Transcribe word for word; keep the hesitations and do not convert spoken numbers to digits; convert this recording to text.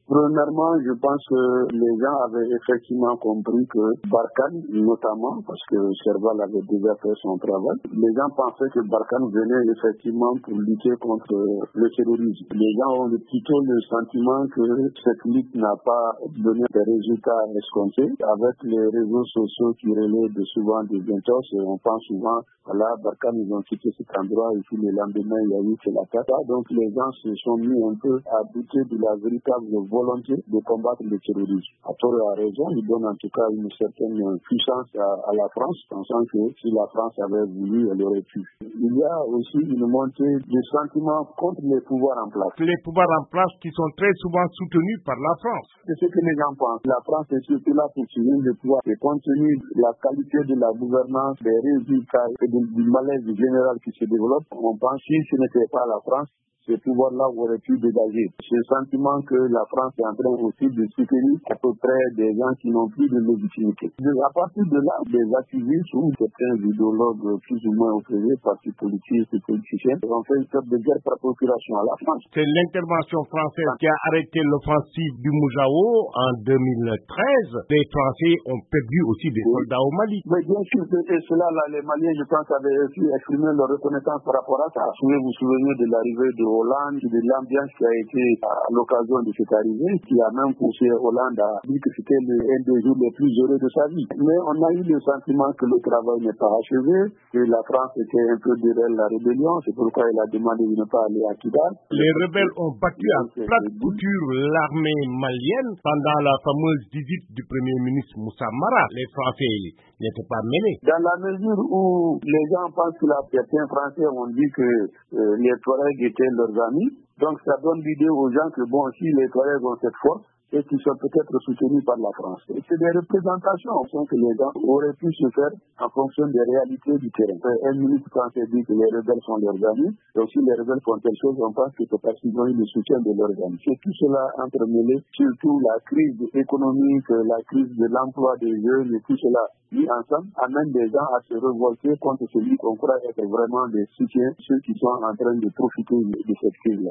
Premièrement, je pense que les gens avaient effectivement compris que Barkhane, notamment, parce que Serval avait déjà fait son travail, les gens pensaient que Barkhane venait effectivement pour lutter contre le terrorisme. Les gens ont plutôt le sentiment que cette lutte n'a pas donné des résultats escomptés. Avec les réseaux sociaux qui relaient de souvent des entorses, on pense souvent, voilà, Barkhane, ils ont quitté cet endroit et puis le lendemain, il y a eu que l'attaque. Donc les gens se sont mis un peu à douter de la véritable volonté de combattre le terrorisme. À tort et à raison, il donne en tout cas une certaine puissance à, à la France, pensant que si la France avait voulu, elle aurait pu. Il y a aussi une montée de sentiments contre les pouvoirs en place. Les pouvoirs en place qui sont très souvent soutenus par la France. C'est ce que les gens pensent. La France est surtout là pour tenir le pouvoir. Et compte tenu de la qualité de la gouvernance, des résultats et du malaise général qui se développe, on pense que si ce n'était pas la France, ce pouvoir-là aurait pu dégager. Ce sentiment que la France est en train aussi de soutenir à peu près des gens qui n'ont plus de légitimité. À partir de là, des activistes ou certains idéologues plus ou moins opposés, partis politiques et politiciens, ont fait une sorte de guerre par procuration à la France. C'est l'intervention française qui a arrêté l'offensive du Moujao en deux mille treize. Les Français ont perdu aussi des soldats au Mali. Oui, bien sûr, et cela, là, les Maliens, je pense, avaient aussi exprimé leur reconnaissance par rapport à ça. Vous vous souvenez de l'arrivée de Hollande, de l'ambiance qui a été à l'occasion de cette arrivée, qui a même poussé Hollande à dire que c'était un des jours les plus heureux de sa vie. Mais on a eu le sentiment que le travail n'est pas achevé, que la France était un peu derrière la rébellion, c'est pourquoi il a demandé de ne pas aller à Kidal. Les rebelles ont battu à plate couture l'armée malienne pendant la fameuse visite du Premier ministre Moussa Mara. Les Français n'étaient pas mêlés. Dans la mesure où les gens pensent que certains Français ont dit que euh, les Touaregs étaient leurs amis, donc ça donne l'idée aux gens que bon, si les Touaregs ont cette force, et qui sont peut-être soutenus par la France. Et c'est des représentations que les gens auraient pu se faire en fonction des réalités du terrain. Un ministre français dit que les rebelles sont leurs amis, et aussi les rebelles font quelque chose, on pense que c'est parce qu'ils ont eu le soutien de leurs amis. C'est tout cela entremêlé, surtout la crise économique, la crise de l'emploi des jeunes, et tout cela mis ensemble, amène des gens à se révolter contre celui qu'on croit être vraiment des soutiens, ceux qui sont en train de profiter de cette crise-là.